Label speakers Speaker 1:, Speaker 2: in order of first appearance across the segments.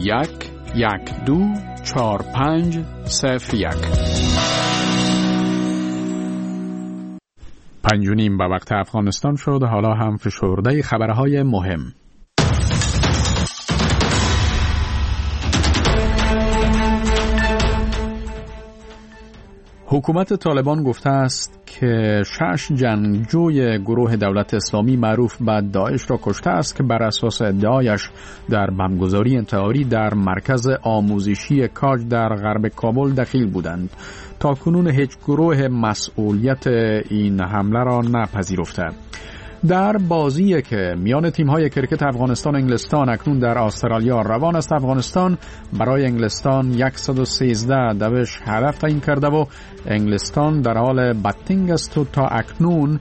Speaker 1: 5:30 به وقت افغانستان شد. حالا هم فشرده خبرهای مهم. حکومت طالبان گفته است که 6 جنگجوی گروه دولت اسلامی معروف به داعش را کشته است که بر اساس ادعایش در بمبگذاری انتحاری در مرکز آموزشی کاج در غرب کابل دخیل بودند. تاکنون هیچ گروه مسئولیت این حمله را نپذیرفته. در بازی که میان تیم‌های کرکت افغانستان و انگلستان اکنون در استرالیا روان است، افغانستان برای انگلستان 113 دوش هدف تعیین کرده و انگلستان در حال بتینگ است و تا اکنون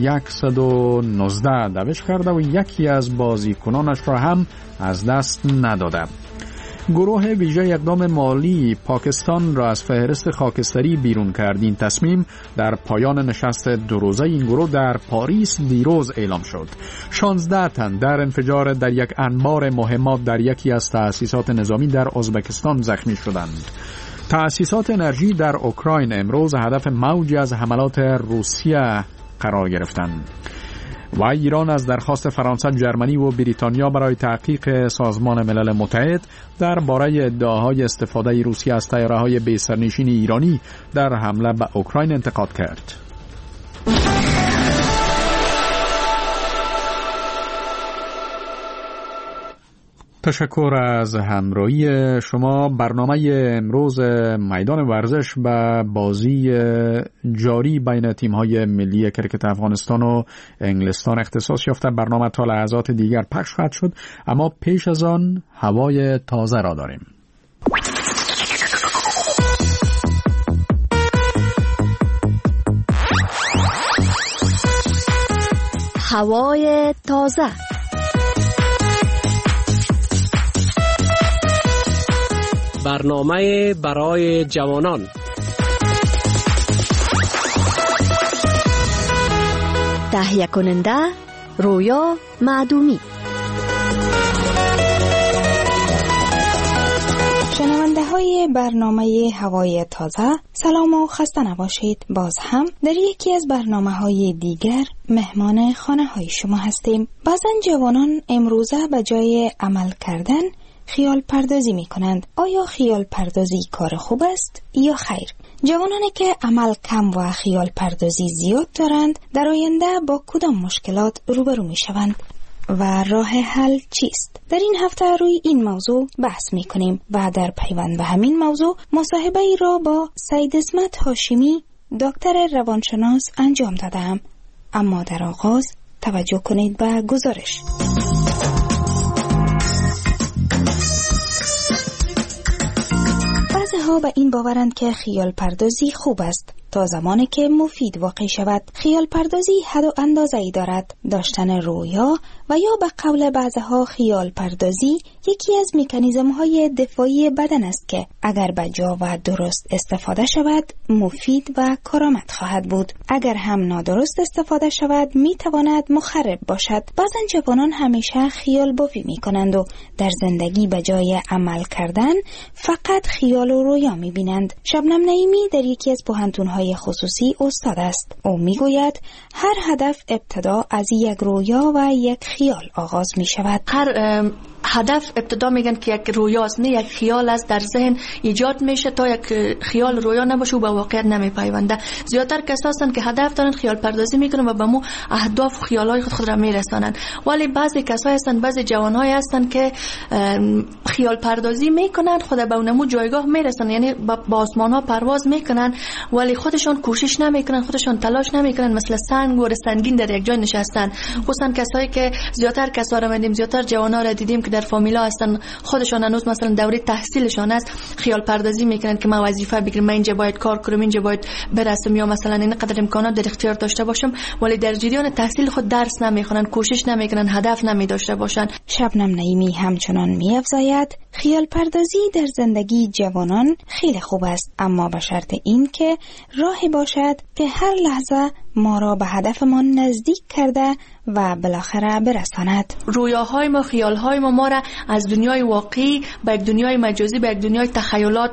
Speaker 1: 119 دوش کرده و یکی از بازیکنانش را هم از دست نداده. گروه ویژه اقدام مالی پاکستان را از فهرست خاکستری بیرون کرد. این تصمیم در پایان نشست 2 روزه این گروه در پاریس دیروز اعلام شد. 16 تن در انفجار در یک انبار مهمات در یکی از تأسیسات نظامی در ازبکستان زخمی شدند. تأسیسات انرژی در اوکراین امروز هدف موجی از حملات روسیه قرار گرفتند. و ایران از درخواست فرانسه، ژرمنی و بریتانیا برای تحقیق سازمان ملل متحد درباره ادعاهای استفاده روسیه از طیاره‌های بی سرنشین ایرانی در حمله به اوکراین انتقاد کرد. تشکر از همراهی شما. برنامه امروز میدان ورزش به بازی جاری بین تیم‌های ملی کرکت افغانستان و انگلستان اختصاص یافته. برنامه تا لحظات دیگر پخش خواهد شد، اما پیش از آن هوای تازه را داریم.
Speaker 2: هوای تازه.
Speaker 3: برنامه برای جوانان.
Speaker 2: تهیه کننده رویا معدومی.
Speaker 4: شنونده های برنامه هوای تازه، سلام و خسته نباشید. باز هم در یکی از برنامه های دیگر مهمان خانه های شما هستیم. بعضن جوانان امروزه به جای عمل کردن خیال پردازی می کنند. آیا خیال پردازی کار خوب است یا خیر؟ جوانانی که عمل کم و خیال پردازی زیاد دارند در آینده با کدام مشکلات روبرو می شوند و راه حل چیست؟ در این هفته روی این موضوع بحث می کنیم و در پیوند به همین موضوع مصاحبه ای را با سید اسمت هاشمی، دکتر روانشناس انجام دادم. اما در آغاز توجه کنید به گزارش. ها به این باورند که خیال پردازی خوب است تا زمانی که مفید واقع شود. خیال پردازی حد و اندازه‌ای دارد. داشتن رویا و یا به قول بعضها خیال پردازی یکی از مکانیزم‌های دفاعی بدن است که اگر به جا و درست استفاده شود مفید و کارآمد خواهد بود. اگر هم نادرست استفاده شود میتواند مخرب باشد. بعضن جوانان همیشه خیال بافی میکنند و در زندگی به جای عمل کردن فقط خیال و رویا میبینند. شبنم نعیمی در یکی از پوهنتون‌های خصوصی استاد است. او میگوید هر هدف ابتدا از یک رویا و یک خیال آغاز می شود.
Speaker 5: هر هدف ابتدا میگن که یک رویاست، نه یک خیال است در ذهن ایجاد میشه. تا یک خیال رویا نباشه و به واقعیت نمیپیونده. زیادتر کسایی هستند که هدف دارن خیال پردازی میکنن و به مو اهداف و خیالای خود را میرسانن، ولی بعضی کسایی هستند، بعضی جوانایی هستند که خیال پردازی میکنن، خود به اونمو جایگاه میرسن، یعنی با آسمان ها پرواز میکنن ولی خودشون کوشش نمیکنن، خودشون تلاش نمیکنن، مثل سنگ و سنگین در یک جای نشستن. خصوصا کسایی که زیادتر کسا را دیدیم، زیادتر جوانا را دیدیم که در فامیلا هستن، خودشون هنوز مثلا دوره تحصیلشان است، خیال پردازی میکنن که من وظیفه بگیرم، من اینجا باید کار کنم، اینجا باید برسم، یا مثلا اینقدر امکانات در اختیار داشته باشم، ولی در جریان تحصیل خود درس نمیخونن، کوشش نمیکنن، هدف نمیداشته باشن.
Speaker 4: شبنم نعیمی همچنان میافزاید خیال پردازی در زندگی جوانان خیلی خوب است، اما به شرط این که راهی باشد که هر لحظه ما را به هدفمان نزدیک کرده و بالاخره برساند.
Speaker 5: رویاهای ما، خیالهای ما را از دنیای واقعی به یک دنیای مجازی، به یک دنیای تخیلات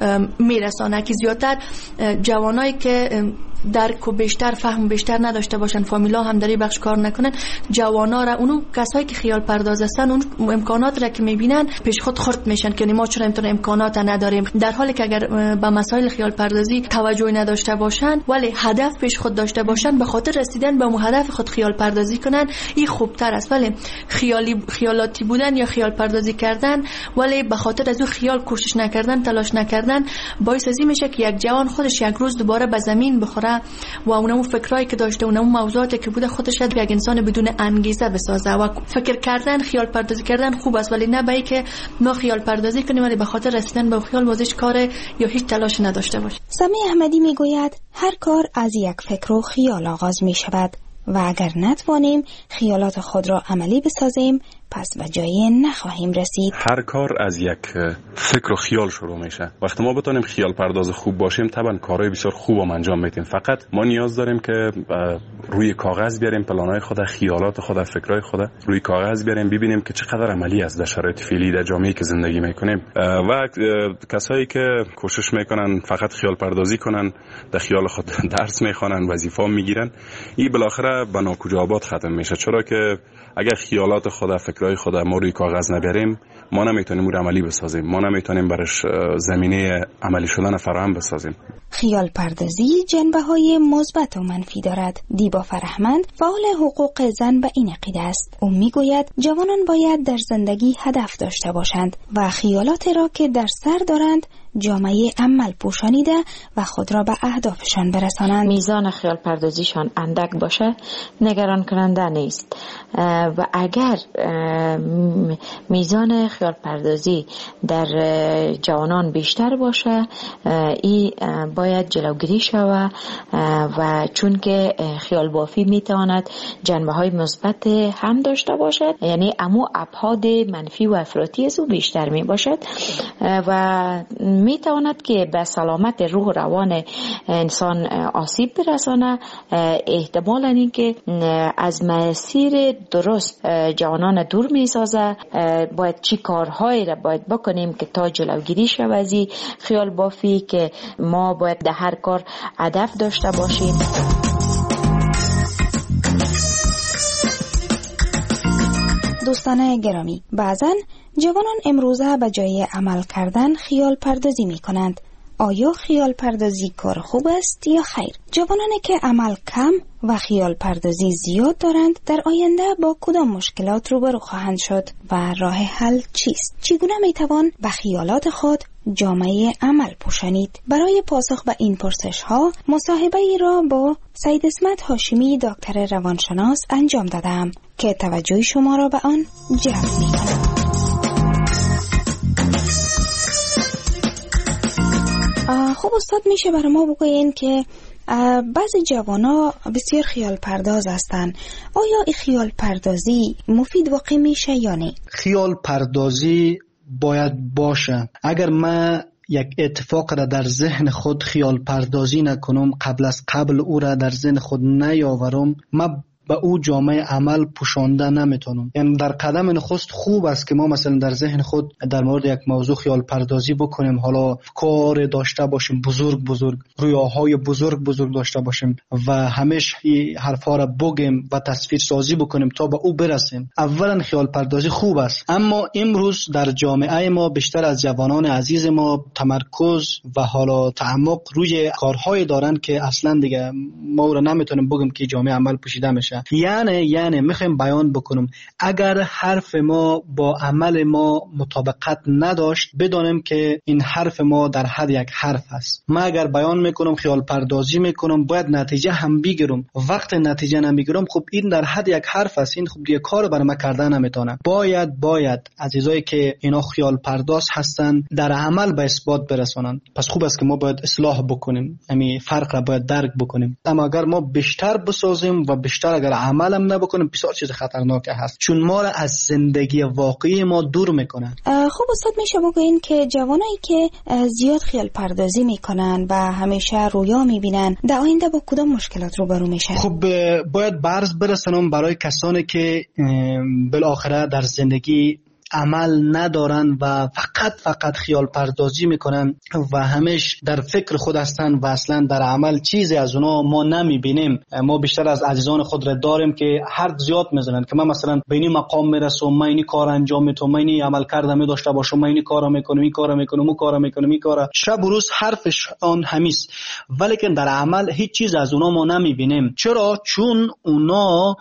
Speaker 5: میرسانه که زیادتر جوانایی که درک و بیشتر فهم بیشتر نداشته باشن، فامیلا هم در این بخش کار نکنن، جوانا را، اونو کسایی که خیال پرداز هستن، اون امکانات را که میبینن پیش خود خرد میشن که ما چرا این امکانات نداریم، در حالی که اگر به مسائل خیال پردازی توجه نداشته باشن ولی هدف پیش خود داشته باشن، به خاطر رسیدن به اون هدف خود خیال پردازی کنن، این خوبتر است. ولی خیالاتی بودن یا خیال پردازی کردن ولی به خاطر از اون خیال کوشش نکردن، تلاش نکردن، باعث ازی میشه که یک جوان خودش یک روز دوباره به زمین بخوره و اونم فکرایی که داشته، اونم موضوعاتی که بوده خودش یک انسان بدون انگیزه بسازه. و فکر کردن، خیال پردازی کردن خوب است، ولی نه به اینکه ما خیال پردازی کنیم ولی به خاطر رسیدن به خیال وازش کار یا هیچ تلاش نداشته باشیم.
Speaker 4: سمی احمدی میگوید هر کار از یک فکر و خیال آغاز می شود و اگر نتوانیم خیالات خود را عملی بسازیم پس به جایی نخواهیم رسید.
Speaker 6: هر کار از یک فکر و خیال شروع میشه. وقتی ما بتونیم خیال پرداز خوب باشیم طبعا کارهای بسیار خوب هم انجام میدیم. فقط ما نیاز داریم که روی کاغذ بیاریم پلانهای خود، خیالات خود، فکرهای خود روی کاغذ بیاریم، ببینیم که چقدر عملی است در شرایط فعلی در جامعه‌ای که زندگی میکنیم. و کسایی که کوشش میکنن فقط خیال پردازی کنن، در خیال خود درس میخوانن، وظیفه میگیرن، این بالاخره به ناکجا آباد ختم میشه. چرا که اگر خیالات خود، فکرهای خود ما روی کاغذ نبریم، ما نمیتونیم اون عملی بسازیم، ما نمیتونیم برش زمینه عملی شدن فراهم بسازیم.
Speaker 4: خیال پردازی جنبه‌های مثبت و منفی دارد. دیبا فرهمند فعال حقوق زن به این عقیده است. او میگوید جوانان باید در زندگی هدف داشته باشند و خیالات را که در سر دارند جامعه عمل پوشانیده و خود را به اهدافشان برسانند.
Speaker 7: میزان خیال پردازیشان اندک باشه نگران کننده نیست و اگر میزان خیال پردازی در جوانان بیشتر باشه این باید جلوگیری شود و چون که خیال بافی میتواند جنبه های مثبت هم داشته باشد، یعنی امو ابعاد منفی و افراطی از او بیشتر می باشد و می تواند که به سلامت روح و روان انسان آسیب برسانه. احتمالاً این که از مسیر درست جوانان دور می سازه. باید چی کارهایی را باید بکنیم که تا جلوگیری شود از خیال بافی، که ما باید در هر کار هدف داشته باشیم.
Speaker 4: دوستان گرامی، بعضن جوانان امروزه به جای عمل کردن خیال پردازی می کنند. آیا خیال پردازی کار خوب است یا خیر؟ جوانانی که عمل کم و خیال پردازی زیاد دارند در آینده با کدام مشکلات روبرو خواهند شد و راه حل چیست؟ چگونه می توان به خیالات خود جامعه عمل پوشانید؟ برای پاسخ به این پرسش ها مصاحبه ای را با سید اسمت هاشمی دکتر روانشناس انجام دادم که توجه شما را به آن جلب می کند. خب استاد، میشه برای ما بگوین که بعضی جوانا بسیار خیال پرداز هستن، آیا این خیال پردازی مفید واقع میشه یا نه؟
Speaker 8: خیال پردازی باید باشه. اگر من یک اتفاق را در ذهن خود خیال پردازی نکنم، قبل او را در ذهن خود نیاورم، من به او جامعه عمل پوشانده نمیتونم. یعنی در قدم نخست خوب است که ما مثلا در ذهن خود در مورد یک موضوع خیال پردازی بکنیم، حالا کار داشته باشیم بزرگ، رویاهای بزرگ داشته باشیم و همیشه حرفا را بگیم و تصویر سازی بکنیم تا به او برسیم. اولا خیال پردازی خوب است، اما امروز در جامعه ما بیشتر از جوانان عزیز ما تمرکز و حالا تعمق روی کارهای دارن که اصلا دیگه ما را نمیتونیم بگیم که جامعه عمل پوشیده میشه. یعنی میخوایم بیان بکنم اگر حرف ما با عمل ما مطابقت نداشت، بدانیم که این حرف ما در حد یک حرف است. من اگر بیان میکنم خیال پردازی میکنم باید نتیجه هم بگیرم. وقت نتیجه نمیگیرم خب این در حد یک حرف است، این خب دیگه کار برای من کردن نمیتونم. باید عزیزایی که اینا خیال پرداز هستن در عمل به اثبات برسونن. پس خوب است که ما باید اصلاح بکنیم، همین فرق را باید درک بکنیم. اما اگر ما بیشتر بسازیم و بیشتر اگر عملم نبکنیم بسیار چیز خطرناک هست، چون ما را از زندگی واقعی ما دور میکنن.
Speaker 4: خب استاد میشه بگوین که جوانایی که زیاد خیال پردازی میکنن و همیشه رویا میبینن در آینده با کدام مشکلات روبرو میشن؟
Speaker 8: خب باید برز برسونم برای کسانی که بالاخره در زندگی عمل ندارن و فقط خیال پردازی میکنن و همیش در فکر خود هستن و اصلا در عمل چیزی از اونا ما نمیبینیم. ما بیشتر از عزیزان خود را داریم که حرف زیاد میزنن که من مثلا به این مقام میرسم، من این کار انجام میدم، من این عمل کردم داشته باشم، من این کارا میکنم، این کارا میکنم، اون کارا میکنم، این کارا شب و روز حرفش آن همیست، ولی که در عمل هیچ چیز از اونا ما نمیبینیم. چرا؟ چون اونا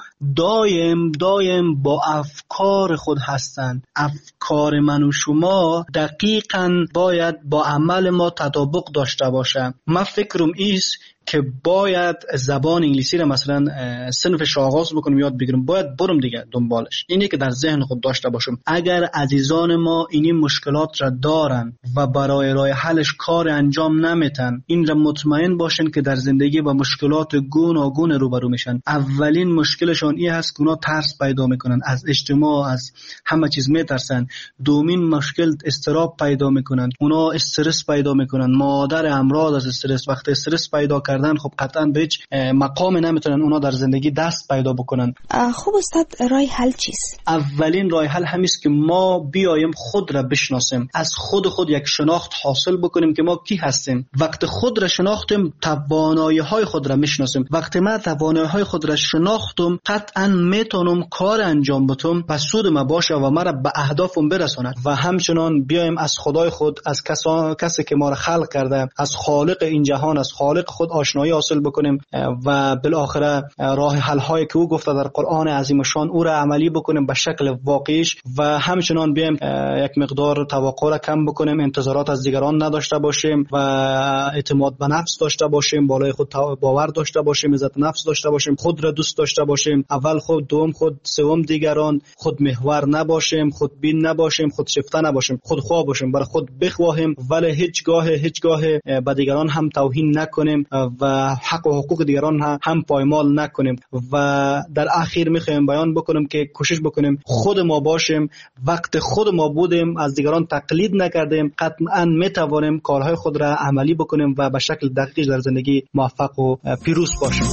Speaker 8: دایم با افکار خود هستن. افکار من و شما دقیقاً باید با عمل ما تطابق داشته باشه. من فکرم ایست که باید زبان انگلیسی را مثلا صنفش آغاز بکنم یاد بگیرم، باید برم دیگه دنبالش. اینی که در ذهن خود داشته باشم. اگر عزیزان ما این مشکلات را دارن و برای راه حلش کار انجام نمیتن، این را مطمئن باشن که در زندگی با مشکلات گوناگون روبرو میشن. اولین مشکلشون این هست که اونا ترس پیدا میکنن، از اجتماع، از همه چیز میترسن. دومین مشکل استراب پیدا میکنن، اونا استرس پیدا میکنن. مادر امراض از استرس، وقتی استرس پیدا کردن خب قطعا به هیچ مقام نمیتونن اونا در زندگی دست پیدا بکنن.
Speaker 4: خب استاد راه حل چیست؟
Speaker 8: اولین راه حل همیست که ما بیایم خود را بشناسیم، از خود یک شناخت حاصل بکنیم که ما کی هستیم. وقتی خود را شناختیم توانایی های خود را میشناسیم. وقتی من توانایی های خود را شناختم قطعا میتونم کار انجام بدم و سود ما باشه و مرا به اهدافم برساند. و همچنان بیایم از خدای خود، از کسی که ما را خلق کرده، از خالق این جهان، از خالق خود آشنایی حاصل بکنیم و بالاخره راه حل هایی که او گفته در قرآن عظیم شان او را عملی بکنیم به شکل واقعیش. و همچنان بیایم یک مقدار توقع را کم بکنیم، انتظارات از دیگران نداشته باشیم و اعتماد به نفس داشته باشیم، بالای خود باور داشته باشیم، عزت نفس داشته باشیم، خود را دوست داشته باشیم، اول خود، دوم خود، سوم دیگران، خود محور نباشیم، خود بین نباشیم، خود شیفته نباشیم، خود خواه باشیم، برای خود بخواهیم ولی هیچگاه به دیگران هم توهین نکنیم و حق و حقوق دیگران هم پایمال نکنیم. و در اخیر میخوایم بیان بکنم که کوشش بکنیم خود ما باشیم. وقت خود ما بودیم، از دیگران تقلید نکردیم، قطعا میتوانیم کارهای خود را عملی بکنیم و به شکل دقیق در زندگی موفق و پیروز باشیم.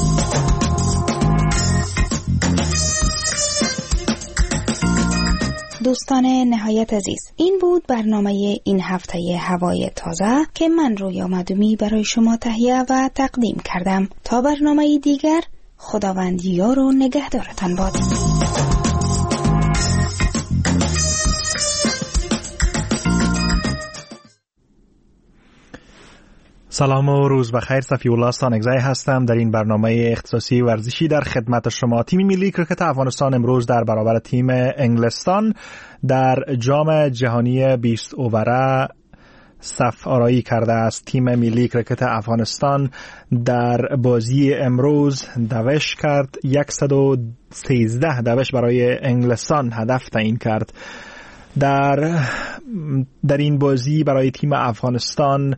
Speaker 4: دوستان نهایت عزیز، این بود برنامه این هفته هوای تازه که من رویا مدومی برای شما تهیه و تقدیم کردم. تا برنامه دیگر، خداوند یار و نگهدارتان باد.
Speaker 1: سلام و روز بخیر. صفی الله استانگزی هستم. در این برنامه اختصاصی ورزشی در خدمت شما. تیم ملی کرکت افغانستان امروز در برابر تیم انگلستان در جام جهانی 20 اووره صف آرایی کرده است. تیم ملی کرکت افغانستان در بازی امروز دوش کرد. 113 دوش برای انگلستان هدف تعیین کرد. در این بازی برای تیم افغانستان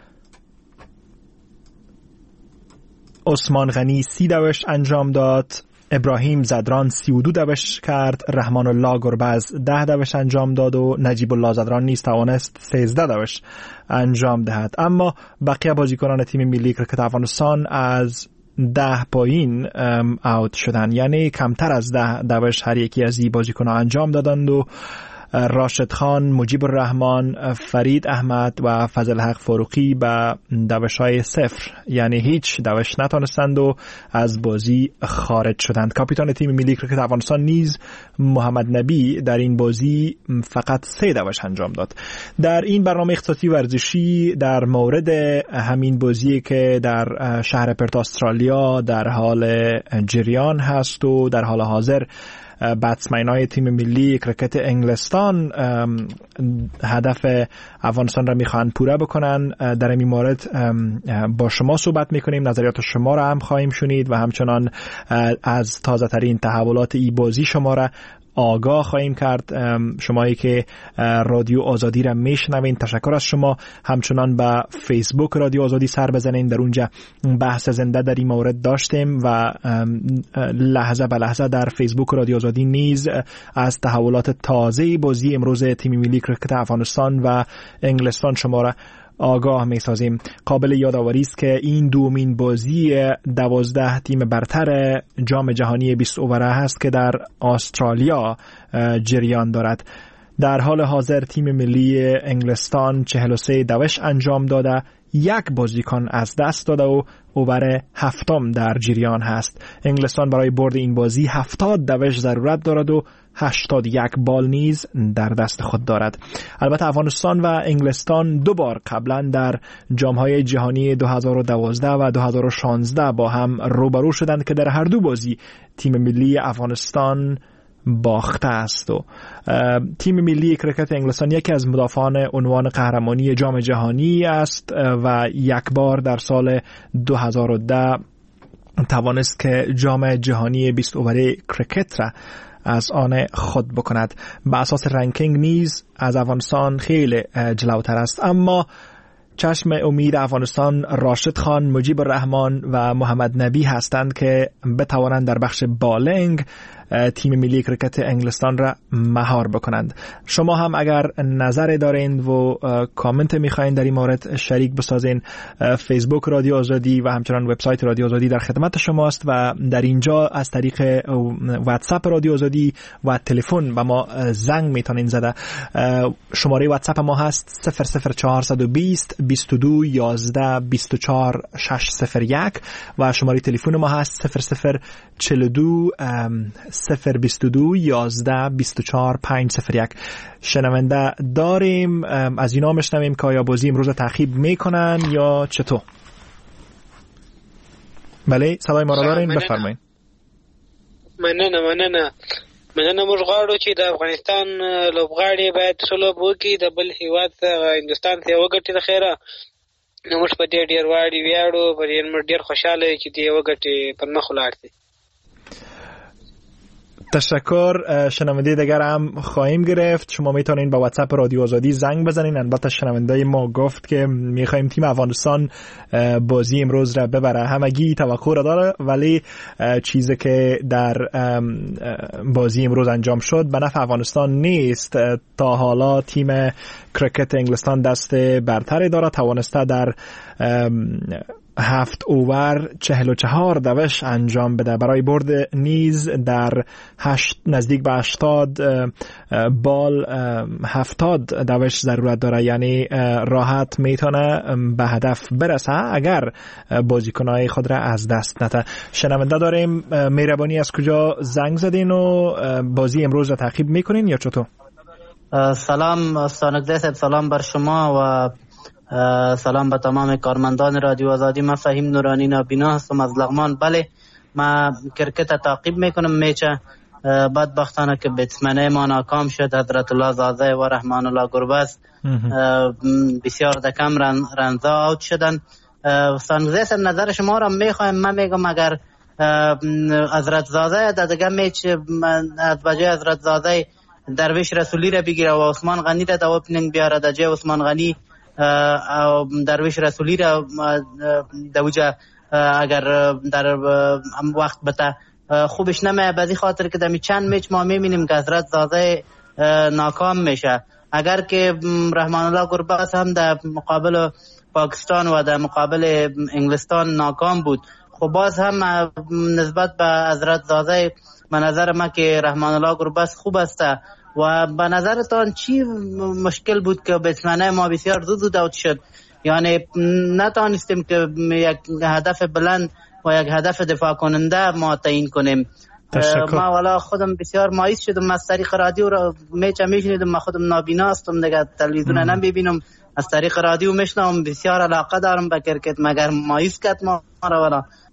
Speaker 1: عثمان غنی 30 دوش انجام داد، ابراهیم زدران 32 دوش کرد، رحمان الله گربز 10 دوش انجام داد و نجیب الله زدران نیز توانست 13 دوش انجام دهد. اما بقیه بازیکنان تیم ملی کرکت افغانستان از 10 پایین اوت شدند، یعنی کمتر از 10 دوش هر یکی از این بازیکنان انجام دادند و راشد خان، مجیب الرحمن، فرید احمد و فضل حق فاروقی به دوش‌های 0 یعنی هیچ دوش نتونستند و از بازی خارج شدند. کاپیتان تیم ملی کرکت افغانستان نیز محمد نبی در این بازی فقط 3 دوش انجام داد. در این برنامه اختصاصی ورزشی در مورد همین بازی که در شهر پرت استرالیا در حال جریان هست و در حال حاضر بتسمن‌های تیم ملی کرکت انگلستان هدف افغانستان را میخوان پوره بکنن، در این مورد با شما صحبت میکنیم. نظریات شما را هم خواهیم شنید و همچنان از تازه ترین تحولات ای بازی شما را
Speaker 9: آگاه خواهیم کرد. شمایی که رادیو آزادی را میشنوین، تشکر از شما. همچنان به فیسبوک رادیو آزادی سر بزنین، در اونجا بحث زنده در این مورد داشتیم و لحظه به لحظه در فیسبوک رادیو آزادی نیز از تحولات تازه بازی امروز تیم ملی کرکت افغانستان و انگلستان شما را آگاه می سازیم. قابل یادآوری است که این دومین بازی 12 تیم برتر جام جهانی 20 اووره هست که در استرالیا جریان دارد. در حال حاضر تیم ملی انگلستان 43 دوش انجام داده، یک بازیکن از دست داده و اوور هفتم در جریان هست. انگلستان برای برد این بازی 70 دوش ضرورت دارد و 81 بال نیز در دست خود دارد. البته افغانستان و انگلستان دو بار قبلا در جام‌های جهانی 2012 و 2016 با هم روبرو شدند که در هر دو بازی تیم ملی افغانستان باخته است و تیم ملی کرکت انگلستان یکی از مدافعان عنوان قهرمانی جام جهانی است و یک بار در سال 2010 توانست که جام جهانی 20 اووره کرکت را از آن خود بکند. به اساس رنکینگ نیز از افغانستان خیلی جلوتر است، اما چشم امید افغانستان راشد خان، مجیب الرحمن و محمد نبی هستند که بتوانند در بخش بالینگ تیم ملی کرکت انگلستان را مهار بکنند. شما هم اگر نظر دارین و کامنت میخواین در این مورد شریک بسازین، فیسبوک رادیو آزادی و همچنان وبسایت رادیو آزادی در خدمت شماست و در اینجا از طریق واتساپ رادیو آزادی و تلفن به ما زنگ میتونین زده. شماره واتساپ ما هست 00420 22 11 24 601 و شماره تلفن ما هست 0042 022 11 24 501. شنونده داریم، از اینا میشنویم که آیا بازی امروز تعقیب میکنن یا چطور؟ بله صدای ما را دارین، بفرمایید.
Speaker 10: مننه موږ غواړو چې د افغانستان لوبغاړي باید ښه لوب وکړي، د بل هیواد څخه هندوستان ته وګټي. د خیره نو موږ په دې ډېر ویاړو، په دې موږ ډېر خوشاله یو چې دې وګټي پر مخ ولاړ شي.
Speaker 9: تشکر. شنونده دیگر هم خواهیم گرفت. شما میتونین با واتساپ رادیو آزادی زنگ بزنین. البته شنونده ما گفت که میخوایم تیم افغانستان بازی امروز را ببره. همگی توقع را داره، ولی چیزی که در بازی امروز انجام شد به نفع افغانستان نیست. تا حالا تیم کرکت انگلستان دست برتری داره، توانسته در 7 اوور 44 دوش انجام بده. برای برد نیز در نزدیک به 80 بال 70 دوش ضرورت داره، یعنی راحت میتونه به هدف برسه اگر بازیکنای خود را از دست نده. شنونده داریم، مهربانی از کجا زنگ زدین و بازی امروز را تعقیب میکنین یا چطور؟
Speaker 11: سلام استانکزی صاحب، سلام بر شما و سلام به تمام کارمندان رادیو آزادی. من فهیم نورانی نابینا هستم از لغمان. بله، من کرکت تعقیب میکنم. میچه بدبختانه که بتسمنه ما ناکام شد. حضرت الله زاده و رحمان الله گربز بسیار دکم رنزا اوت شدن. سانگزه سر نظر شما را میخوایم. من میگم اگر حضرت زاده در دیگه میچ از بجای حضرت زاده درویش رسولی را بگیره و عثمان غنی را در اوپنینگ بیاره، در جای عثمان غنی درویش رسولی را دوجه اگر در وقت بتا خوبش نمیه، بازی خاطر که دمی چند میچ ما میبینیم که حضرت زاده ناکام میشه. اگر که رحمان الله گربز هم در مقابل پاکستان و در مقابل انگلستان ناکام بود، خب باز هم نسبت به حضرت زاده به نظر من که رحمان الله گربز خوب است. و به نظرتان چی مشکل بود که بتسمنه ما بسیار زود اوت شد؟ یعنی نتانستیم که یک هدف بلند و یک هدف دفاع کننده ما تعیین کنیم. ما والا خودم بسیار مایوس شدم. از طریق رادیو را میچ میشنیدم. من خودم نابینا هستم دیگه، تلویزیون نمیبینم، از طریق رادیو میشنوم. بسیار علاقه دارم به کرکت، مگر مایوس کرد ما را والا.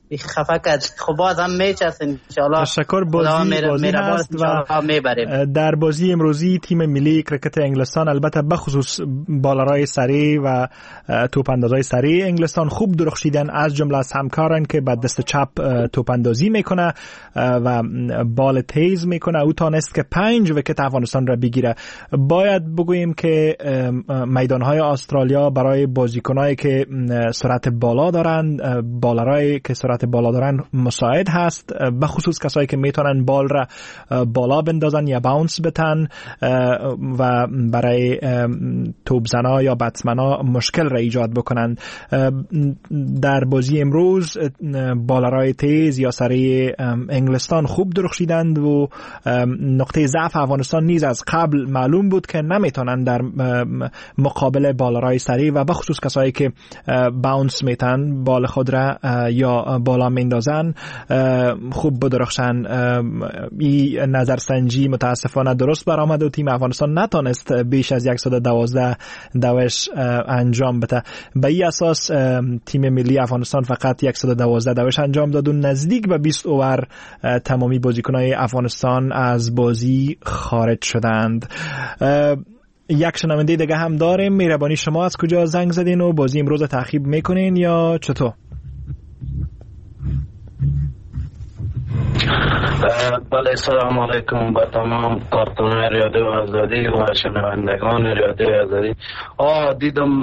Speaker 11: خفه کرد. خب باز هم میچست ان شاء الله.
Speaker 9: تشکر. بازی هست و میبریم. در بازی امروزی تیم ملی کرکت انگلستان البته بخصوص بالرای سری و توپ اندازای سری انگلستان خوب درخشیدن، از جمله از همکارن که با دست چپ توپ اندازی میکنه و بال تیز میکنه. او تانست که 5 ویکت افغانستان را بگیره. باید بگوییم که میدانهای استرالیا برای بازیکنایی که سرعت بالا دارن، بالرای که سرعت بالا دارن مساعد هست، به خصوص کسایی که میتونن بال را بالا بندازن یا باونس بتن و برای توپزنا یا بتسمنا مشکل را ایجاد بکنن. در بازی امروز بالرای تیز یا سری انگلستان خوب درخشیدند و نقطه ضعف افغانستان نیز از قبل معلوم بود که نمیتونن در مقابل بالرای سری و به خصوص کسایی که باونس میتن بال خود را یا بالا میندازن خوب بدرخشن. این نظرسنجی متاسفانه درست برآمد و تیم افغانستان نتونست بیش از 112 دوش انجام بده. به این اساس تیم ملی افغانستان فقط 112 دوش انجام داد و نزدیک به 20 اوور تمامی بازیکنان افغانستان از بازی خارج شدند. یک شنونده دیگه هم داریم. مهربانی شما از کجا زنگ زدین و بازی امروز تعقیب میکنین یا چطور؟
Speaker 12: بله، سلام علیکم به تمام کارکنان رادیو آزادی و شنوندگان رادیو آزادی. دیدم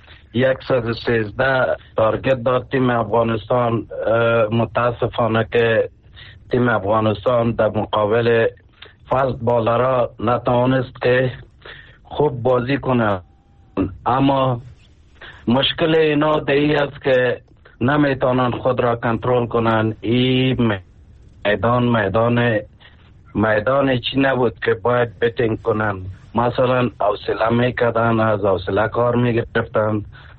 Speaker 12: 113 تارگت داد تیم افغانستان. متاسفانه که تیم افغانستان در مقابل فاست بالرها نتوانست که خوب بازی کنه، اما مشکل اینا دیگه است که نمیتونن خود را کنترل کنن. این میدان چی نبود که باید بتینگ کنن. مثلا حوصله میکردن، از حوصله کار میگرفتن،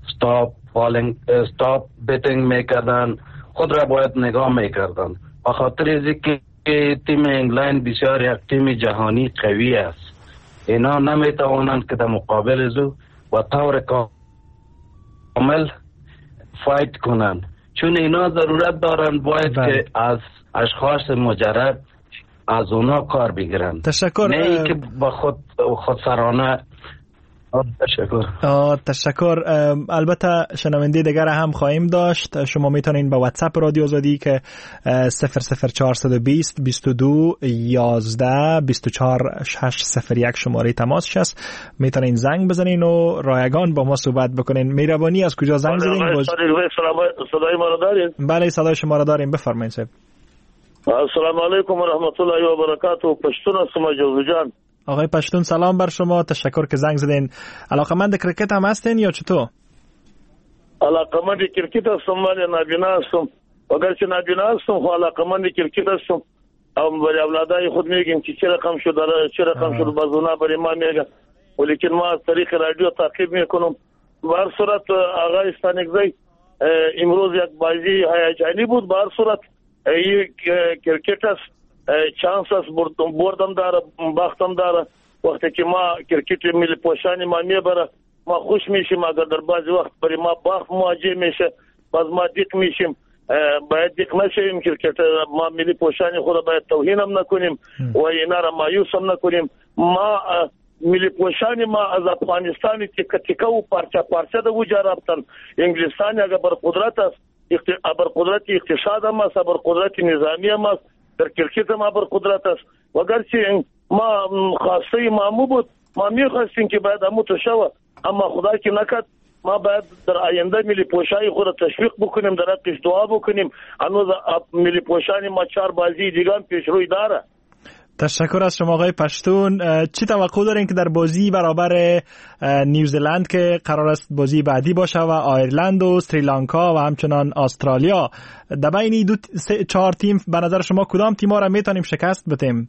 Speaker 12: استاپ بتینگ میکردن، خود را باید نگاه میکردن. به خاطر از که تیم انگلند بسیار یک تیم جهانی قوی است، اینا نمیتوانند که در مقابل زو و طور کامل فایت کنن، چون اینا ضرورت دارن باید که از اشخاص مجرد از اونا کار بگیرن.
Speaker 9: تشکر.
Speaker 12: نه که با خود سرانه.
Speaker 9: تشکر. البته شنونده دیگر هم خواهیم داشت. شما میتونین به واتساپ رادیو آزادی که 00420 22 11 24 601 شماره تماس هست میتونین زنگ بزنین و رایگان با ما صحبت بکنین. مهربانی از کجا زنگ زدین؟
Speaker 13: صدای ما را دارین؟
Speaker 9: بله، صدای شما را داریم. بفرمایید صاحب.
Speaker 13: السلام علیکم و رحمت الله و برکاته. پشتون هستم جوزو جان.
Speaker 9: آقای پشتون سلام بر شما. تشکر که زنگ زدین. علاقمند کرکت هم هستین یا چطور؟
Speaker 13: علاقمند کرکت هستم، ولی نابینا هستم. اگرچه نابینا هستم خو علاقمند کرکت هستم. برای اولادای خود میگیم که چه رقم شد بازونا برای ما میگن، ولیکن ما از طریق رادیو تعقیب میکنم. به هر صورت آقای استانکزی امروز یک بازی هیجانی بود. به هر صورت یک کرکت است، چانس است، بردم داره، بختم داره. وقتی که ما کرکت ملی پوشانی ما میبره ما خوش میشیم. اگر در بعضی وقت برای ما بخت مواجه میشه باز ما دیک میشیم. باید دیک نشیم. کرکت ما ملی پوشانی خود باید توهین هم نکنیم و اینا را مایوس هم نکنیم. ما ملی پوشانی ما از افغانستان تیکه و پارچه ده وجه رابطن. انگلستان اگر بر قدرت است، بر قدرت اقتصاد هم است، بر قدرت نظامی هم است، در کرکت ما بر قدرت است. و اگرچه ما خواسته مامو بود، ما میخواستیم که باید همو تو شوه، اما خدا که نکرد. ما باید در آینده ملی پوشانی خود تشویق بکنیم، در حقش دعا بکنیم. هنوز ملی پوشانی ما 4 بازی دیگه هم پیش روی داره.
Speaker 9: تشکر از شما آقای پشتون. چی توقع دارین که در بازی برابر نیوزلند که قرار است بازی بعدی باشه و آیرلند و سریلانکا و همچنان استرالیا، در بین 4 تیم به نظر شما کدام تیم‌ها را میتونیم شکست بدیم؟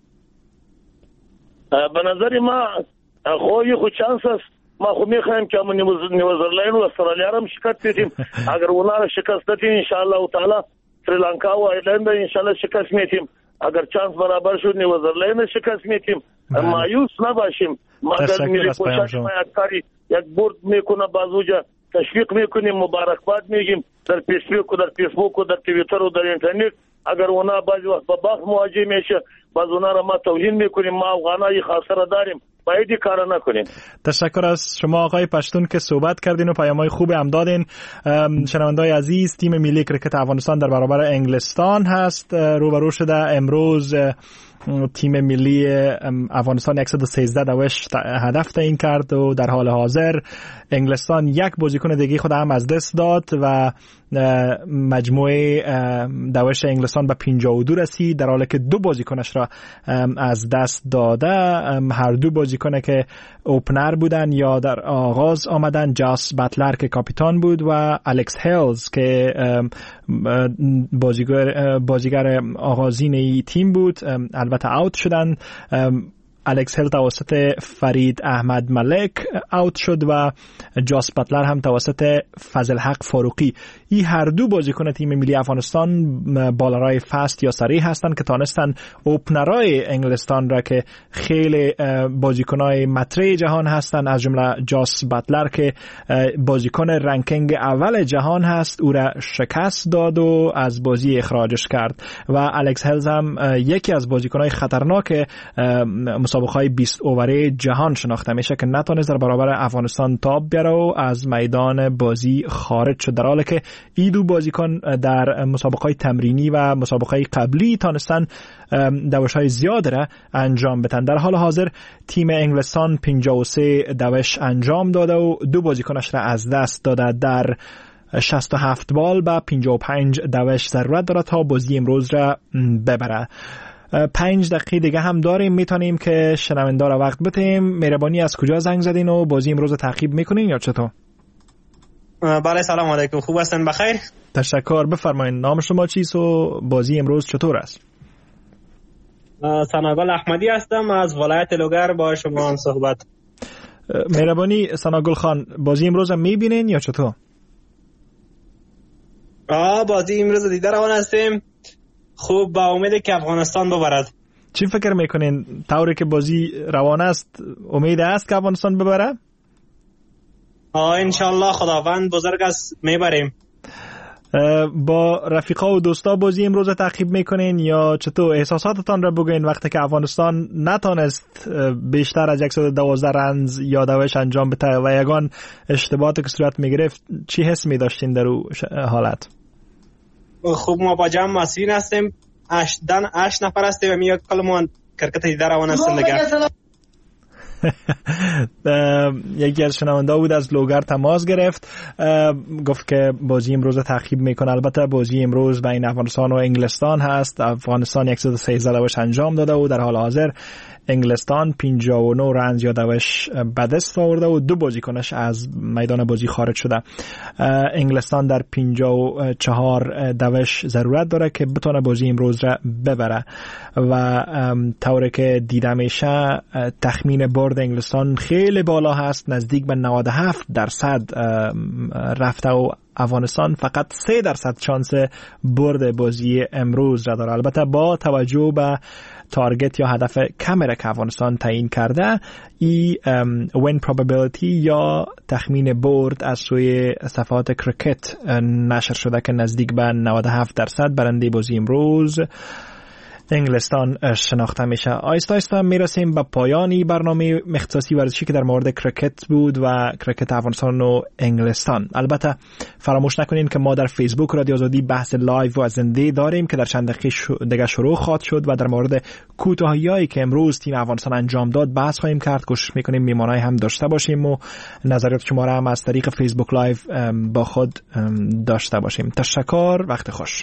Speaker 13: به نظر ما خود چانس است. ما خو میخوایم که نیوزلند و استرالیا را شکست بدیم. اگر اونا را شکست بدیم ان شاء الله تعالی سریلانکا و آیرلند ان شاء الله شکست میدیم. اگر چانس برابر شد نیوزلند شکست میدیم. مایوس نباشیم. ما اگر ملی پوشش ما یک برد میکنه بازوجا تشویق میکنیم، مبارکباد میگیم در فیسبوک و در توییتر و در اینترنت. اگر اونا بعضی وقت با بحث مواجه میشه، باز اونا را ما توهین میکنیم، ما افغانای خاصه را داریم، باید این کارا نکنیم.
Speaker 9: تشکر از شما آقای پشتون که صحبت کردین و پیام‌های خوب هم دادین. شنوندای عزیز، تیم ملی کرکت افغانستان در برابر انگلستان هست روبرو شده. امروز تیم ملی افغانستان 113 دوش هدف تعیین کرد و در حال حاضر انگلستان یک بازیکن دیگه خود هم از دست داد و مجموعه دوش انگلستان به 52 رسید، در حالی که 2 بازیکنش را از دست داده. هر 2 بازیکن که اوپنر بودن یا در آغاز آمدن، جاس باتلر که کاپیتان بود و الکس هیلز که بازیگر آغازین تیم بود، البته اوت شدن. الکس هیل توسط فرید احمد ملک اوت شد و جاس باتلر هم توسط فضل حق فاروقی. این هر 2 بازیکن تیم ملی افغانستان بالرای فست یا سریع هستند که تانستن اوپنرای انگلستان را که خیلی بازیکنای مطرح جهان هستند، از جمله جاس باتلر که بازیکن رنکینگ اول جهان هست، او را شکست داد و از بازی اخراجش کرد. و الکس هیل هم یکی از بازیکنای خطرناک مسابقه‌های 20 اووره جهان شناخته میشه که نتونست در برابر افغانستان تاب بیاره و از میدان بازی خارج شد، در حالی که این 2 بازیکن در مسابقه‌های تمرینی و مسابقه‌های قبلی تونستن دوش‌های زیاد را انجام بدن. در حال حاضر تیم انگلستان 53 دوش انجام داده و 2 بازیکنش را از دست داده. در 67 بال با 55 دوش ضرورت داره تا بازی امروز را ببره. 5 دقیقه دیگه هم داریم، میتونیم که شنونده را وقت بدیم. مهربانی از کجا زنگ زدین و بازی امروز رو تعقیب میکنین یا چطور؟
Speaker 14: بله سلام علیکم، خوب هستین؟ بخیر.
Speaker 9: تشکر. بفرمایید نام شما چیست و بازی امروز چطور است؟
Speaker 14: سناگل احمدی هستم از ولایت لوگر، با شما هم صحبت.
Speaker 9: مهربانی سناگل خان، بازی امروز هم میبینین یا چطور؟
Speaker 14: بازی امروز دیده روان هستیم، خوب با امید که افغانستان ببرد.
Speaker 9: چی فکر میکنین طوری که بازی روان است امید است که افغانستان ببره؟
Speaker 14: انشالله خداوند بزرگ است، میبریم.
Speaker 9: با رفیقا و دوستا بازی امروز تعقیب میکنین یا چطور؟ احساساتتان را بگوین وقتی که افغانستان نتونست بیشتر از 112 رنز یا دوش انجام بده و یگان اشتباهاتی که صورت میگرفت، چی حس میداشتین در اون حالت؟
Speaker 14: خوب ما با جمع مسئولین هستیم، 8 نفر هستیم و میاد کلمون کرکت دیده روان هستیم دیگه.
Speaker 9: یکی از شنونده بود از لوگر تماس گرفت، گفت که بازی امروز تعقیب میکنه. البته بازی امروز بین افغانستان و انگلستان هست. افغانستان 113 دوش انجام داده و در حال حاضر انگلستان 59 رنز یا دوش به دست آورده و 2 بازیکنش از میدان بازی خارج شده. انگلستان در 54 دوش ضرورت داره که بتونه بازی امروز را ببره و طوری که دیده میشه تخمین برد انگلستان خیلی بالا هست، نزدیک به 97% رفته و افغانستان فقط 3% شانس برد بازی امروز را داره. البته با توجه به تارگت یا هدف کمی که افغانستان تعیین کرده، ای win probability یا تخمین برد از سوی صفحات کرکت نشر شده که نزدیک به 97% برنده بازی امروز انگلستان شناخته میشه. آیستا آیستا میرسیم به پایانی برنامه اختصاصی ورزشی که در مورد کرکت بود و کرکت افغانستان و انگلستان. البته فراموش نکنین که ما در فیسبوک رادیو آزادی بحث لایو و زنده داریم که در چند دقیقه دیگه شروع خواهد شد و در مورد کوتاهیایی که امروز تیم افغانستان انجام داد بحث خواهیم کرد. کوشش میکنیم میمانای هم داشته باشیم و نظریات شما را هم از طریق فیسبوک لایو با خود داشته باشیم. تشکر، وقت خوش.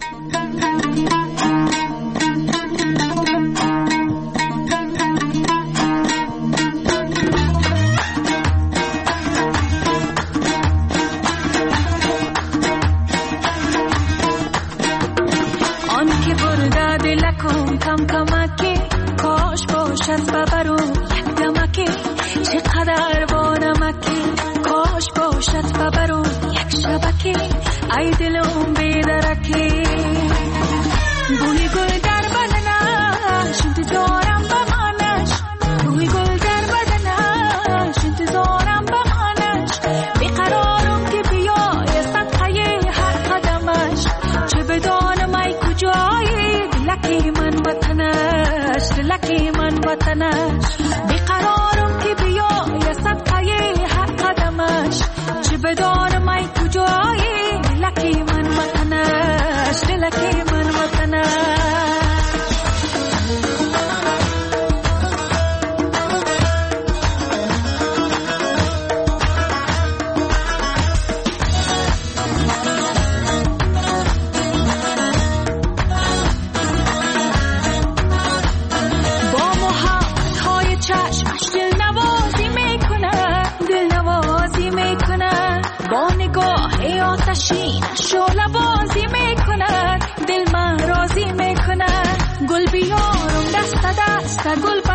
Speaker 15: کم کمکی کاش باشد ببرو یک دمکی چقدر بانمکی کاش باشد ببرو یک شبکی ای دلم بیدرکی بوی گل در بدنش انتظارم بمانش بوی گل در بدنش انتظارم بمانش بیقرار وطنش بیقرارم که بیای صدقه هر قدمش چه بدانم ای کجایی دلکی من وطنش دلکی من وطنش شعله بازی میکنه دل من راضی میکنه گل بیارم دست دست گل